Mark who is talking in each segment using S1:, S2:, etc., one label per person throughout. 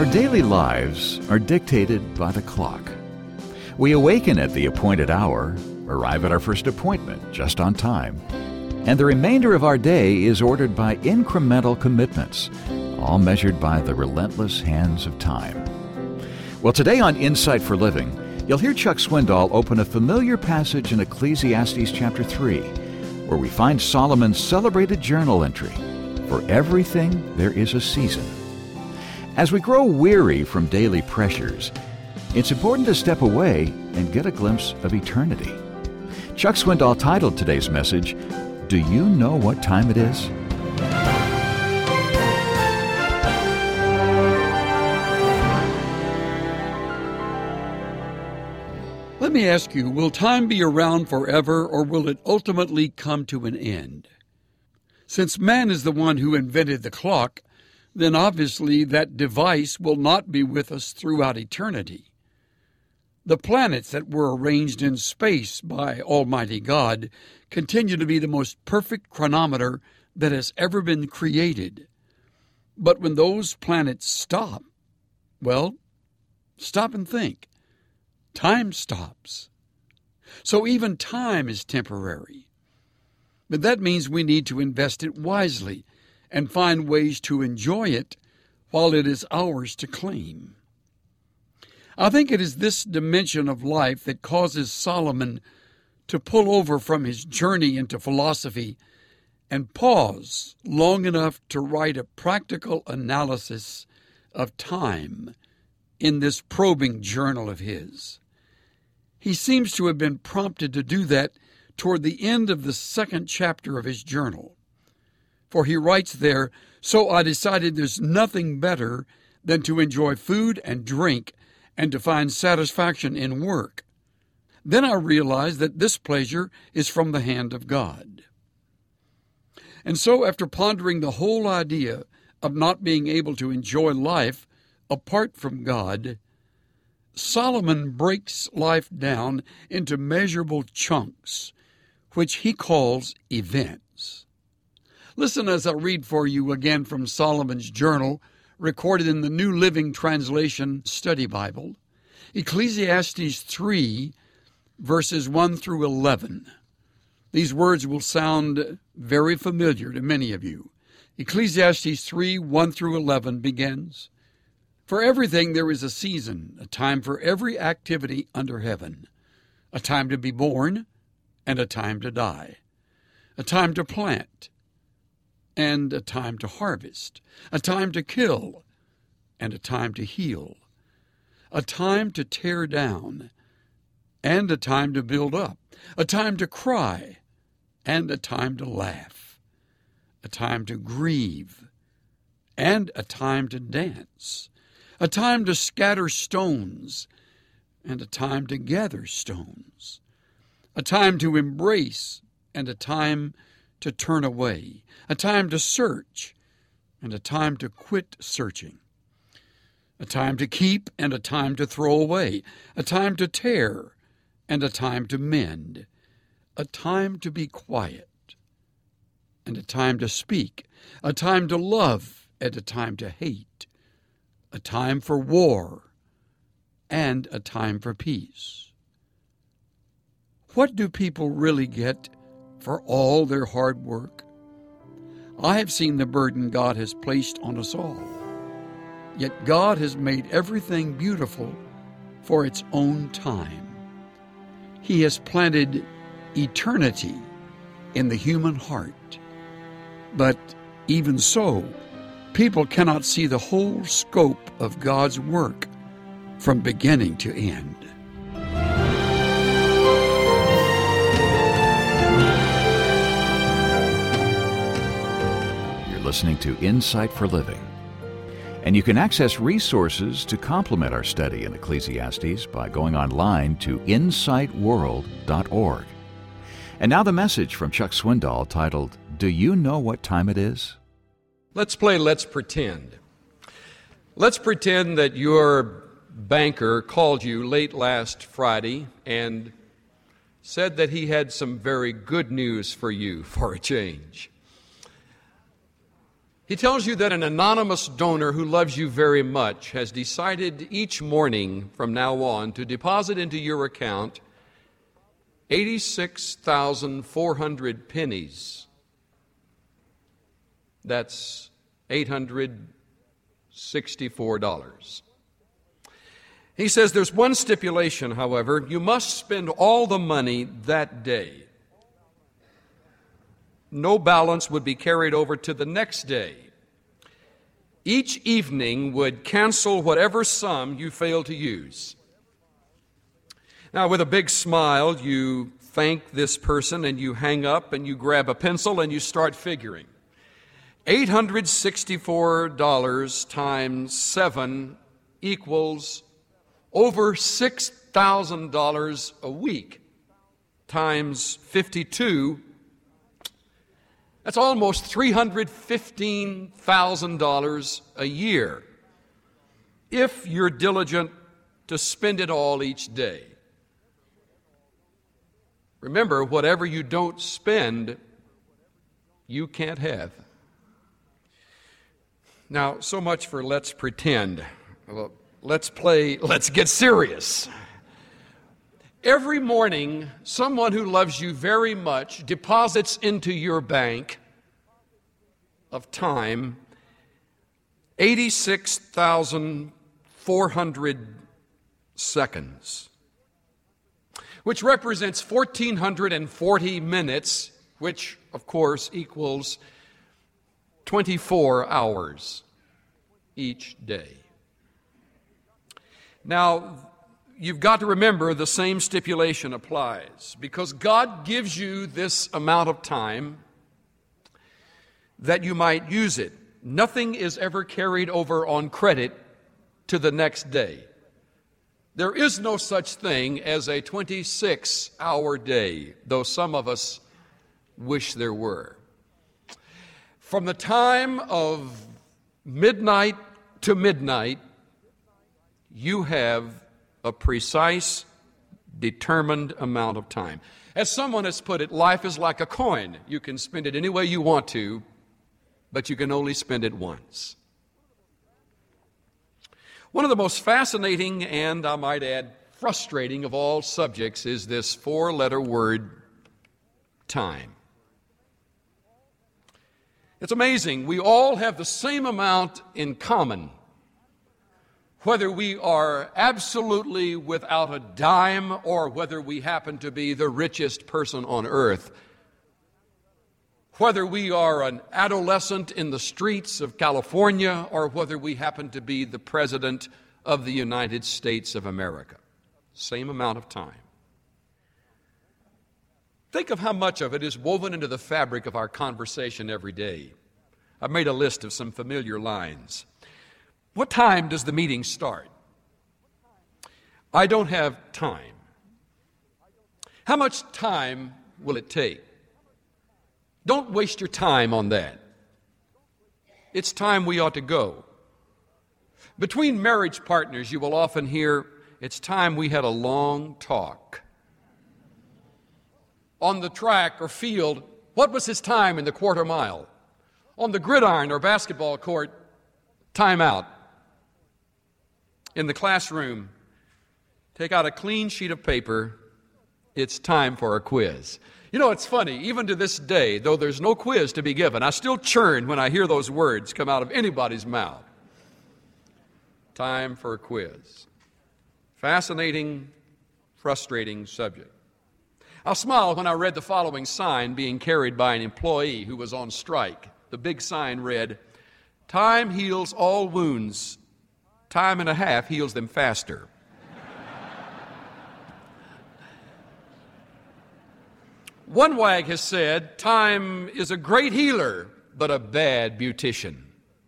S1: Our daily lives are dictated by the clock. We awaken at the appointed hour, arrive at our first appointment just on time, and the remainder of our day is ordered by incremental commitments, all measured by the relentless hands of time. Well, today on Insight for Living, you'll hear Chuck Swindoll open a familiar passage in Ecclesiastes chapter 3, where we find Solomon's celebrated journal entry, "For everything there is a season." As we grow weary from daily pressures, it's important to step away and get a glimpse of eternity. Chuck Swindoll titled today's message, "Do you know what time it is?"
S2: Let me ask you, will time be around forever, or will it ultimately come to an end? Since man is the one who invented the clock, then obviously that device will not be with us throughout eternity. The planets that were arranged in space by Almighty God continue to be the most perfect chronometer that has ever been created. But when those planets stop, well, stop and think. Time stops. So even time is temporary. But that means we need to invest it wisely and find ways to enjoy it while it is ours to claim. I think it is this dimension of life that causes Solomon to pull over from his journey into philosophy and pause long enough to write a practical analysis of time in this probing journal of his. He seems to have been prompted to do that toward the end of the second chapter of his journal. For he writes there, "So I decided there's nothing better than to enjoy food and drink and to find satisfaction in work. Then I realized that this pleasure is from the hand of God." And so after pondering the whole idea of not being able to enjoy life apart from God, Solomon breaks life down into measurable chunks, which he calls events. Listen as I read for you again from Solomon's journal, recorded in the New Living Translation Study Bible, Ecclesiastes 3, verses 1 through 11. These words will sound very familiar to many of you. Ecclesiastes 3, 1 through 11 begins, "For everything there is a season, a time for every activity under heaven, a time to be born and a time to die, a time to plant and a time to harvest, a time to kill and a time to heal, a time to tear down and a time to build up, a time to cry and a time to laugh, a time to grieve and a time to dance, a time to scatter stones and a time to gather stones, a time to embrace and a time to turn away, a time to search and a time to quit searching, a time to keep and a time to throw away, a time to tear and a time to mend, a time to be quiet and a time to speak, a time to love and a time to hate, a time for war and a time for peace." What do people really get for all their hard work? I have seen the burden God has placed on us all. Yet God has made everything beautiful for its own time. He has planted eternity in the human heart. But even so, people cannot see the whole scope of God's work from beginning to end.
S1: Listening to Insight for Living. And you can access resources to complement our study in Ecclesiastes by going online to insightworld.org. And now the message from Chuck Swindoll titled, "Do you know what time it is?"
S3: Let's play Let's Pretend. Let's pretend that your banker called you late last Friday and said that he had some very good news for you for a change. He tells you that an anonymous donor who loves you very much has decided each morning from now on to deposit into your account 86,400 pennies. That's $864. He says there's one stipulation, however. You must spend all the money that day. No balance would be carried over to the next day. Each evening would cancel whatever sum you fail to use. Now, with a big smile, you thank this person and you hang up and you grab a pencil and you start figuring. $864 times 7 equals over $6,000 a week times 52. That's almost $315,000 a year if you're diligent to spend it all each day. Remember, whatever you don't spend, you can't have. Now, so much for let's pretend. Well, let's get serious. Every morning, someone who loves you very much deposits into your bank of time 86,400 seconds, which represents 1,440 minutes, which, of course, equals 24 hours each day. Now, you've got to remember the same stipulation applies, because God gives you this amount of time that you might use it. Nothing is ever carried over on credit to the next day. There is no such thing as a 26-hour day, though some of us wish there were. From the time of midnight to midnight, you have a precise, determined amount of time. As someone has put it, life is like a coin. You can spend it any way you want to, but you can only spend it once. One of the most fascinating and, I might add, frustrating of all subjects is this 4-letter word, time. It's amazing. We all have the same amount in common, whether we are absolutely without a dime or whether we happen to be the richest person on earth, whether we are an adolescent in the streets of California or whether we happen to be the President of the United States of America. Same amount of time. Think of how much of it is woven into the fabric of our conversation every day. I've made a list of some familiar lines. What time does the meeting start? I don't have time. How much time will it take? Don't waste your time on that. It's time we ought to go. Between marriage partners, you will often hear, it's time we had a long talk. On the track or field, what was his time in the quarter mile? On the gridiron or basketball court, time out. In the classroom, take out a clean sheet of paper. It's time for a quiz. You know, it's funny, even to this day, though there's no quiz to be given, I still churn when I hear those words come out of anybody's mouth. Time for a quiz. Fascinating, frustrating subject. I smiled when I read the following sign being carried by an employee who was on strike. The big sign read, "Time heals all wounds. Time and a half heals them faster." One wag has said, time is a great healer, but a bad beautician.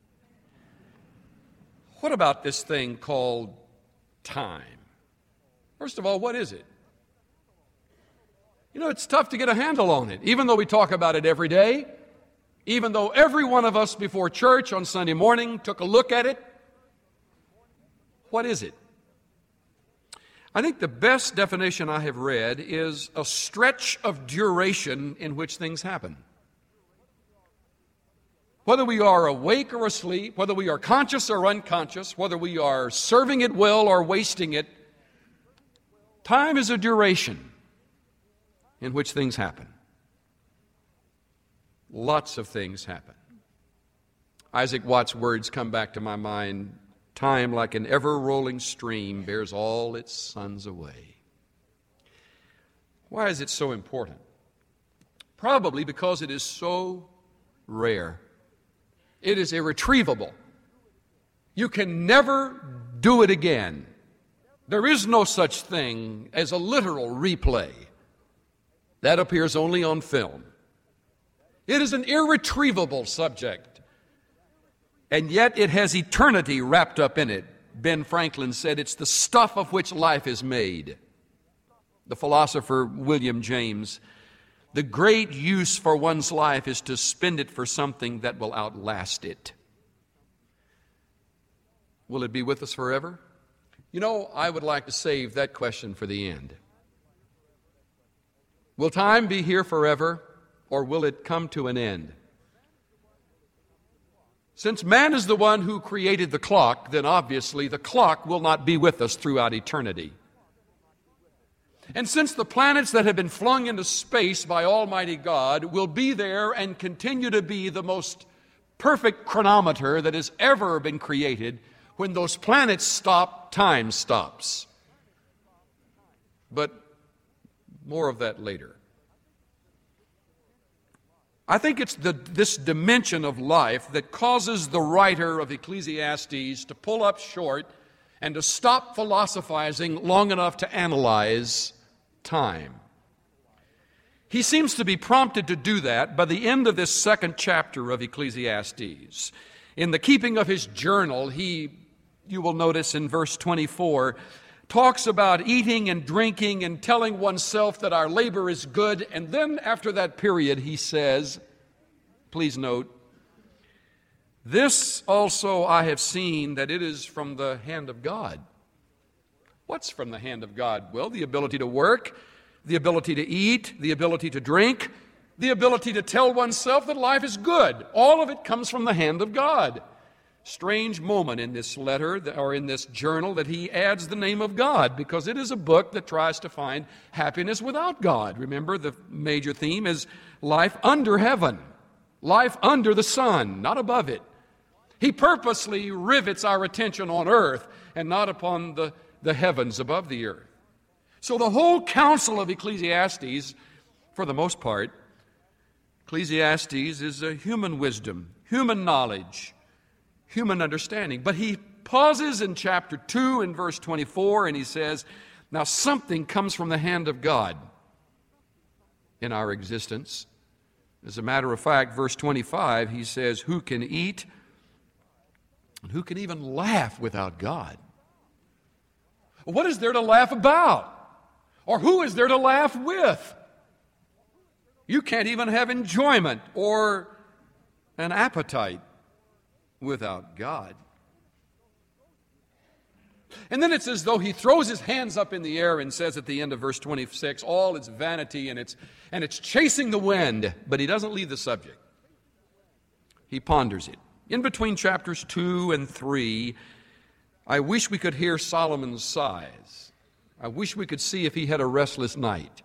S3: What about this thing called time? First of all, what is it? You know, it's tough to get a handle on it, even though we talk about it every day, even though every one of us before church on Sunday morning took a look at it. What is it? I think the best definition I have read is a stretch of duration in which things happen. Whether we are awake or asleep, whether we are conscious or unconscious, whether we are serving it well or wasting it, time is a duration in which things happen. Lots of things happen. Isaac Watts' words come back to my mind. Time, like an ever-rolling stream, bears all its sons away. Why is it so important? Probably because it is so rare. It is irretrievable. You can never do it again. There is no such thing as a literal replay. That appears only on film. It is an irretrievable subject. And yet it has eternity wrapped up in it. Ben Franklin said it's the stuff of which life is made. The philosopher William James, the great use for one's life is to spend it for something that will outlast it. Will it be with us forever? You know, I would like to save that question for the end. Will time be here forever, or will it come to an end? Since man is the one who created the clock, then obviously the clock will not be with us throughout eternity. And since the planets that have been flung into space by Almighty God will be there and continue to be the most perfect chronometer that has ever been created, when those planets stop, time stops. But more of that later. I think it's this dimension of life that causes the writer of Ecclesiastes to pull up short and to stop philosophizing long enough to analyze time. He seems to be prompted to do that by the end of this second chapter of Ecclesiastes. In the keeping of his journal, you will notice in verse 24, talks about eating and drinking and telling oneself that our labor is good. And then after that period, he says, please note, this also I have seen that it is from the hand of God. What's from the hand of God? Well, the ability to work, the ability to eat, the ability to drink, the ability to tell oneself that life is good. All of it comes from the hand of God. Strange moment in this letter or in this journal that he adds the name of God, because it is a book that tries to find happiness without God. Remember, the major theme is life under heaven, life under the sun, not above it. He purposely rivets our attention on earth and not upon the heavens above the earth. So the whole counsel of Ecclesiastes, for the most part, Ecclesiastes is a human wisdom, human knowledge, human understanding. But he pauses in chapter 2 in verse 24 and he says, now something comes from the hand of God in our existence. As a matter of fact, verse 25, he says, who can eat and who can even laugh without God? What is there to laugh about? Or who is there to laugh with? You can't even have enjoyment or an appetite without God. And then it's as though he throws his hands up in the air and says at the end of verse 26, all its vanity and it's chasing the wind, but he doesn't leave the subject. He ponders it. In between chapters 2 and 3, I wish we could hear Solomon's sighs. I wish we could see if he had a restless night.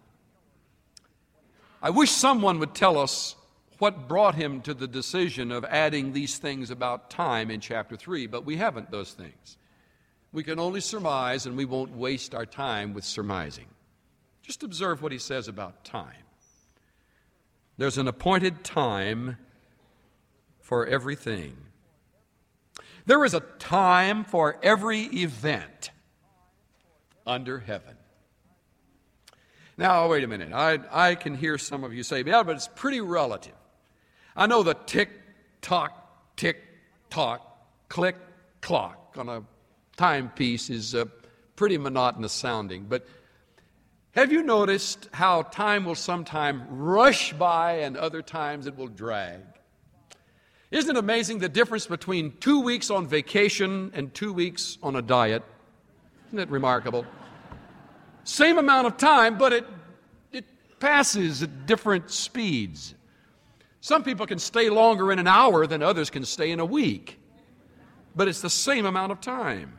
S3: I wish someone would tell us what brought him to the decision of adding these things about time in chapter 3, but we haven't those things. We can only surmise, and we won't waste our time with surmising. Just observe what he says about time. There's an appointed time for everything. There is a time for every event under heaven. Now, wait a minute. I can hear some of you say, yeah, but it's pretty relative. I know the tick-tock, click, clock on a timepiece is pretty monotonous sounding, but have you noticed how time will sometime rush by and other times it will drag? Isn't it amazing the difference between 2 weeks on vacation and 2 weeks on a diet? Isn't it remarkable? Same amount of time, but it passes at different speeds. Some people can stay longer in an hour than others can stay in a week, but it's the same amount of time.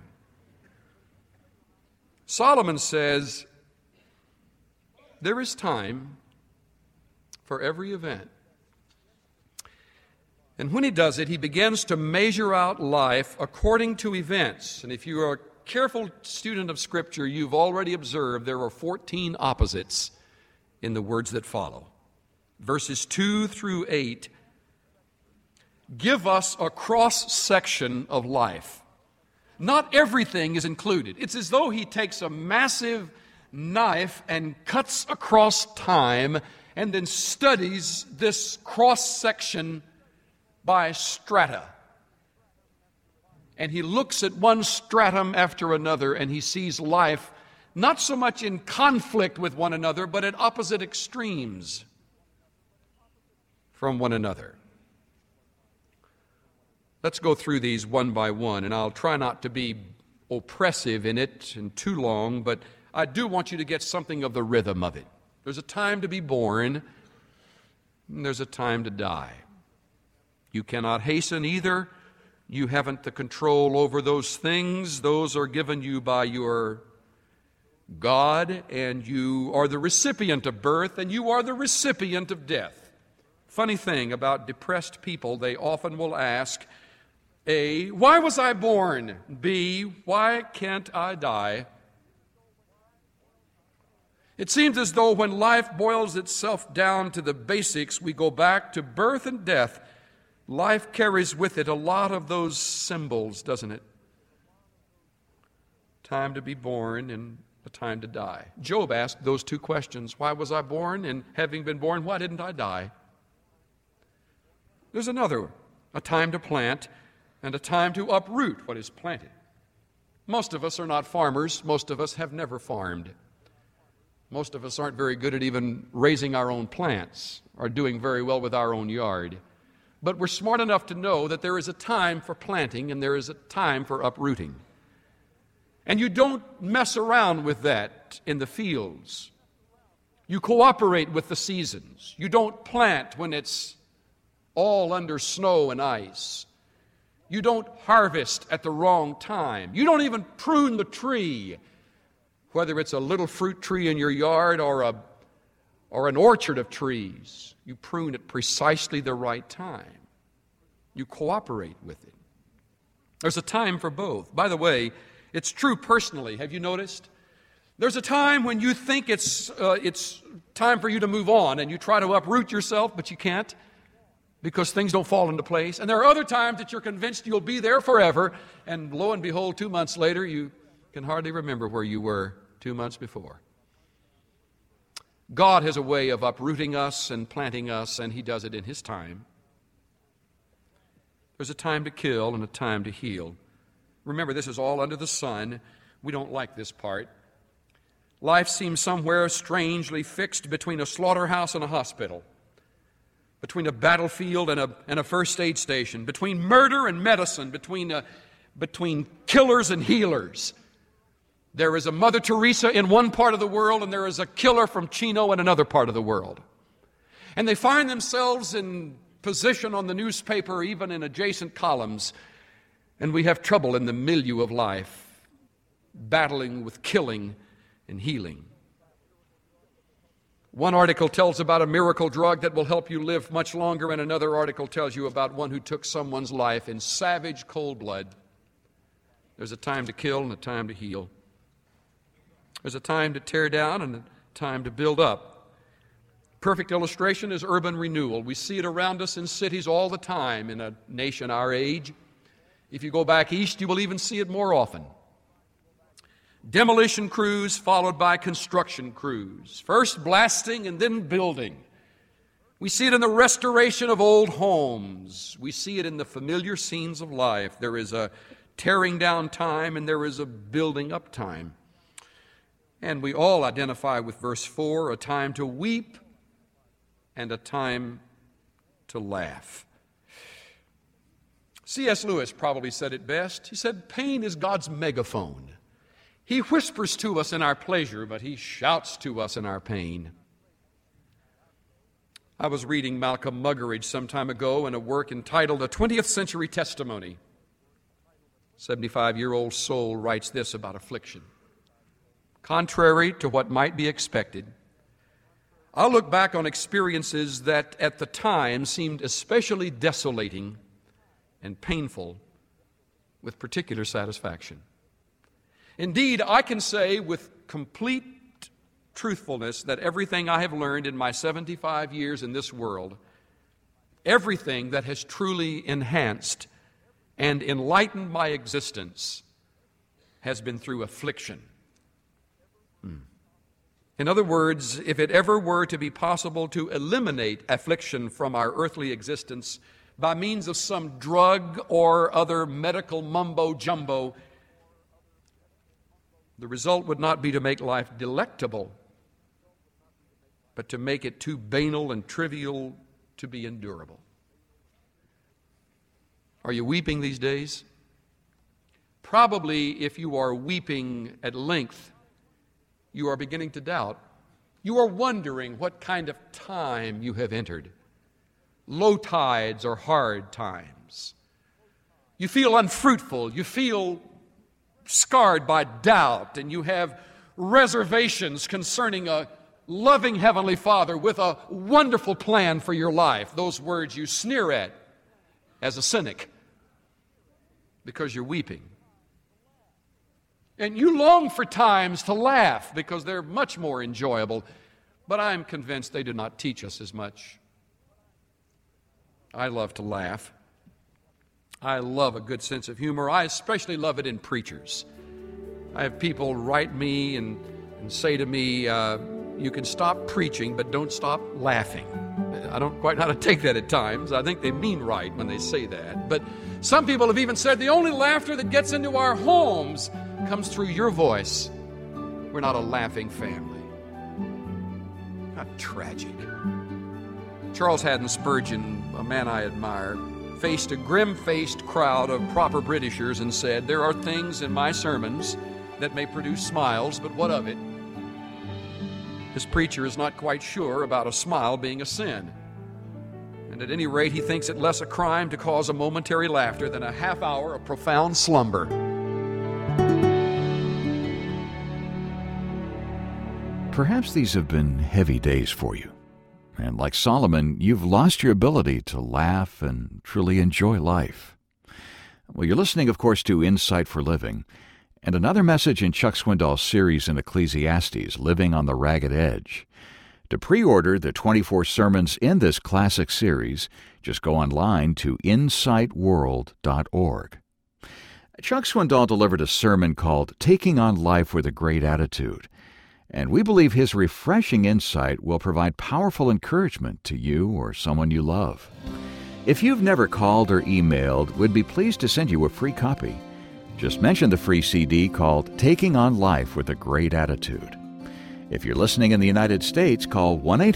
S3: Solomon says, there is time for every event. And when he does it, he begins to measure out life according to events. And if you are a careful student of Scripture, you've already observed there are 14 opposites in the words that follow. Verses 2 through 8 give us a cross-section of life. Not everything is included. It's as though he takes a massive knife and cuts across time and then studies this cross-section by strata. And he looks at one stratum after another, and he sees life not so much in conflict with one another, but at opposite extremes from one another. Let's go through these one by one, and I'll try not to be oppressive in it and too long, but I do want you to get something of the rhythm of it. There's a time to be born, and there's a time to die. You cannot hasten either. You haven't the control over those things. Those are given you by your God, and you are the recipient of birth, and you are the recipient of death. Funny thing about depressed people, they often will ask, A, why was I born? B, why can't I die? It seems as though when life boils itself down to the basics, we go back to birth and death. Life carries with it a lot of those symbols, doesn't it? Time to be born and a time to die. Job asked those two questions. Why was I born? And having been born, why didn't I die? There's another, a time to plant and a time to uproot what is planted. Most of us are not farmers. Most of us have never farmed. Most of us aren't very good at even raising our own plants or doing very well with our own yard. But we're smart enough to know that there is a time for planting and there is a time for uprooting. And you don't mess around with that in the fields. You cooperate with the seasons. You don't plant when it's all under snow and ice. You don't harvest at the wrong time. You don't even prune the tree, whether it's a little fruit tree in your yard or an orchard of trees. You prune at precisely the right time. You cooperate with it. There's a time for both. By the way, it's true personally. Have you noticed? There's a time when you think it's time for you to move on, and you try to uproot yourself, but you can't because things don't fall into place. And there are other times that you're convinced you'll be there forever, and lo and behold, 2 months later, you can hardly remember where you were 2 months before. God has a way of uprooting us and planting us, and He does it in His time. There's a time to kill and a time to heal. Remember, this is all under the sun. We don't like this part. Life seems somewhere strangely fixed between a slaughterhouse and a hospital, between a battlefield and a first aid station, between murder and medicine, between killers and healers. There is a Mother Teresa in one part of the world, and there is a killer from Chino in another part of the world. And they find themselves in position on the newspaper, even in adjacent columns, and we have trouble in the milieu of life, battling with killing and healing. One article tells about a miracle drug that will help you live much longer, and another article tells you about one who took someone's life in savage cold blood. There's a time to kill and a time to heal. There's a time to tear down and a time to build up. Perfect illustration is urban renewal. We see it around us in cities all the time in a nation our age. If you go back east, you will even see it more often. Demolition crews followed by construction crews, first blasting and then building. We see it in the restoration of old homes. We see it in the familiar scenes of life. There is a tearing down time and there is a building up time. And we all identify with verse 4, a time to weep and a time to laugh. C.S. Lewis probably said it best. He said, pain is God's megaphone. He whispers to us in our pleasure, but He shouts to us in our pain. I was reading Malcolm Muggeridge some time ago in a work entitled A 20th Century Testimony. 75-year-old soul writes this about affliction. Contrary to what might be expected, I'll look back on experiences that at the time seemed especially desolating and painful with particular satisfaction. Indeed, I can say with complete truthfulness that everything I have learned in my 75 years in this world, everything that has truly enhanced and enlightened my existence has been through affliction. In other words, if it ever were to be possible to eliminate affliction from our earthly existence by means of some drug or other medical mumbo-jumbo, the result would not be to make life delectable, but to make it too banal and trivial to be endurable. Are you weeping these days? Probably if you are weeping at length, you are beginning to doubt. You are wondering what kind of time you have entered. Low tides or hard times. You feel unfruitful. You feel scarred by doubt, and you have reservations concerning a loving Heavenly Father with a wonderful plan for your life. Those words you sneer at as a cynic because you're weeping. And you long for times to laugh because they're much more enjoyable, but I'm convinced they do not teach us as much. I love to laugh. I love a good sense of humor. I especially love it in preachers. I have people write me and say to me, you can stop preaching, but don't stop laughing. I don't quite know how to take that at times. I think they mean right when they say that. But some people have even said the only laughter that gets into our homes comes through your voice. We're not a laughing family. How tragic. Charles Haddon Spurgeon, a man I admire, faced a grim-faced crowd of proper Britishers and said, "There are things in my sermons that may produce smiles, but what of it?" His preacher is not quite sure about a smile being a sin. And at any rate, he thinks it less a crime to cause a momentary laughter than a half hour of profound slumber.
S1: Perhaps these have been heavy days for you. And like Solomon, you've lost your ability to laugh and truly enjoy life. Well, you're listening, of course, to Insight for Living, and another message in Chuck Swindoll's series in Ecclesiastes, Living on the Ragged Edge. To pre-order the 24 sermons in this classic series, just go online to insightworld.org. Chuck Swindoll delivered a sermon called Taking on Life with a Great Attitude, and we believe his refreshing insight will provide powerful encouragement to you or someone you love. If you've never called or emailed, we'd be pleased to send you a free copy. Just mention the free CD called Taking on Life with a Great Attitude. If you're listening in the United States, call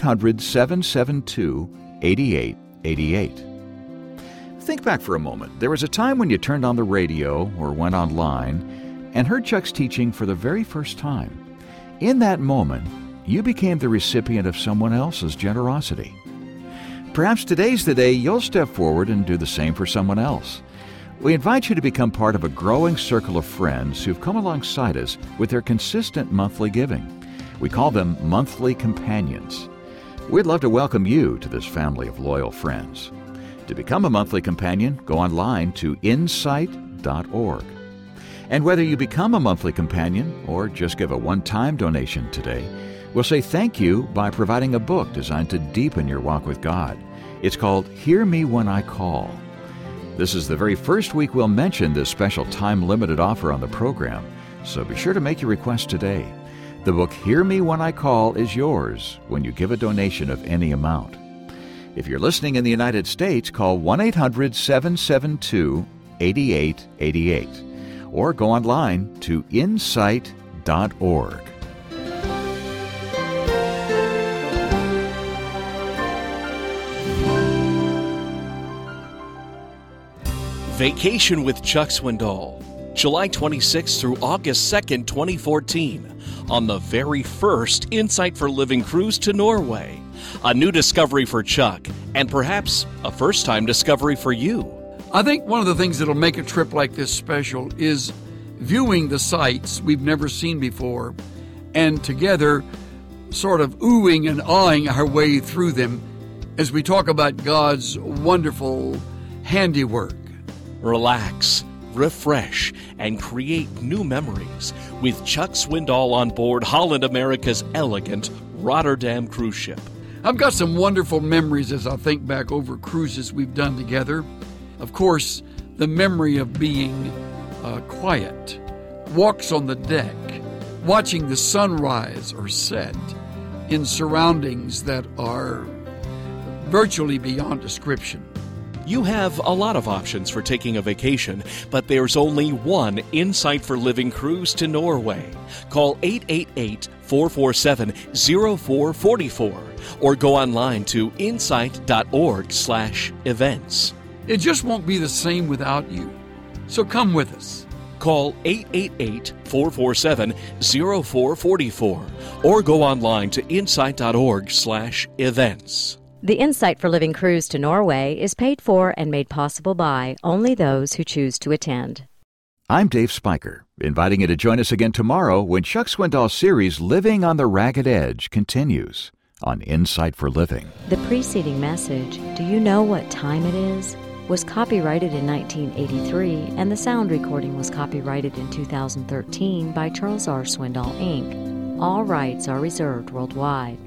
S1: 1-800-772-8888. Think back for a moment. There was a time when you turned on the radio or went online and heard Chuck's teaching for the very first time. In that moment, you became the recipient of someone else's generosity. Perhaps today's the day you'll step forward and do the same for someone else. We invite you to become part of a growing circle of friends who've come alongside us with their consistent monthly giving. We call them monthly companions. We'd love to welcome you to this family of loyal friends. To become a monthly companion, go online to insight.org. And whether you become a monthly companion or just give a one-time donation today, we'll say thank you by providing a book designed to deepen your walk with God. It's called Hear Me When I Call. This is the very first week we'll mention this special time-limited offer on the program, so be sure to make your request today. The book Hear Me When I Call is yours when you give a donation of any amount. If you're listening in the United States, call 1-800-772-8888 or go online to insight.org.
S4: Vacation with Chuck Swindoll, July 26th through August 2nd, 2014, on the very first Insight for Living cruise to Norway. A new discovery for Chuck, and perhaps a first-time discovery for you.
S2: I think one of the things that'll make a trip like this special is viewing the sights we've never seen before, and together sort of oohing and awing our way through them as we talk about God's wonderful handiwork.
S4: Relax, refresh, and create new memories with Chuck Swindoll on board Holland America's elegant Rotterdam cruise ship.
S2: I've got some wonderful memories as I think back over cruises we've done together. Of course, the memory of being quiet, walks on the deck, watching the sunrise or set in surroundings that are virtually beyond description.
S4: You have a lot of options for taking a vacation, but there's only one Insight for Living cruise to Norway. Call 888-447-0444 or go online to insight.org/events.
S2: It just won't be the same without you. So come with us.
S4: Call 888-447-0444 or go online to insight.org/events.
S5: The Insight for Living cruise to Norway is paid for and made possible by only those who choose to attend.
S1: I'm Dave Spiker, inviting you to join us again tomorrow when Chuck Swindoll's series Living on the Ragged Edge continues on Insight for Living.
S5: The preceding message, Do You Know What Time It Is?, was copyrighted in 1983, and the sound recording was copyrighted in 2013 by Charles R. Swindoll, Inc. All rights are reserved worldwide.